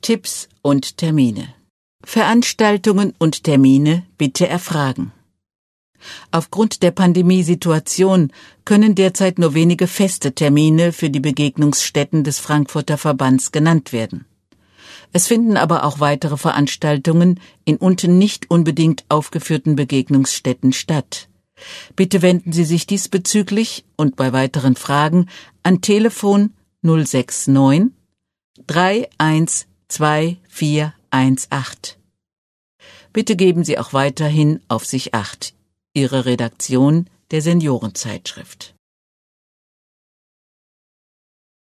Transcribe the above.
Tipps und Termine. Veranstaltungen und Termine bitte erfragen. Aufgrund der Pandemiesituation können derzeit nur wenige feste Termine für die Begegnungsstätten des Frankfurter Verbands genannt werden. Es finden aber auch weitere Veranstaltungen in unten nicht unbedingt aufgeführten Begegnungsstätten statt. Bitte wenden Sie sich diesbezüglich und bei weiteren Fragen an Telefon 069 312418. Bitte geben Sie auch weiterhin auf sich Acht. Ihre Redaktion der Seniorenzeitschrift.